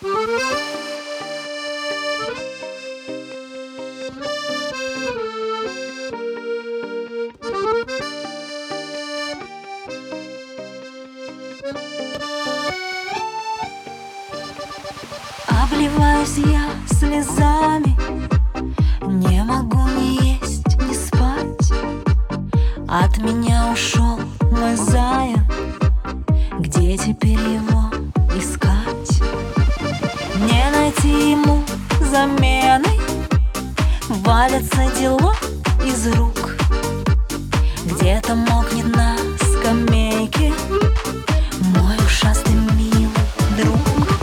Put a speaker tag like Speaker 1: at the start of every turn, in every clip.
Speaker 1: Обливаюсь я слезами, не могу ни есть, ни спать. От меня ушел мой заяц, где теперь его искать? Не найти ему замены, валятся дела из рук. Где-то мокнет на скамейке мой ушастый милый друг.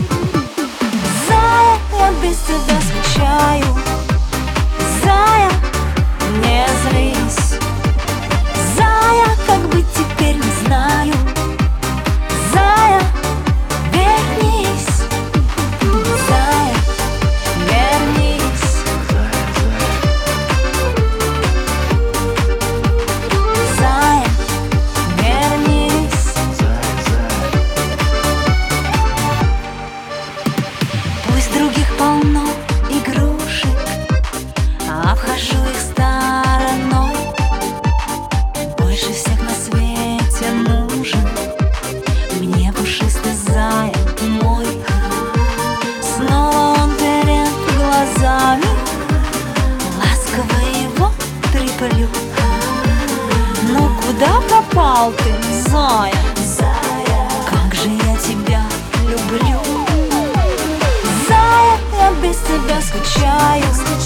Speaker 1: Зая, я без тебя скучаю. Зая, не злись. Зая, как быть теперь не знаю. Зая, вернись. Зая, вернись. Зая, вернись. Пусть других полно игрушек, обхожу их стороной. Больше всех на свете нужен мне пушистый заяц мой. Снова он перед глазами, ласково его треплю. Ну куда пропал ты, зая? Как же я тебя люблю. Зая, я без тебя скучаю.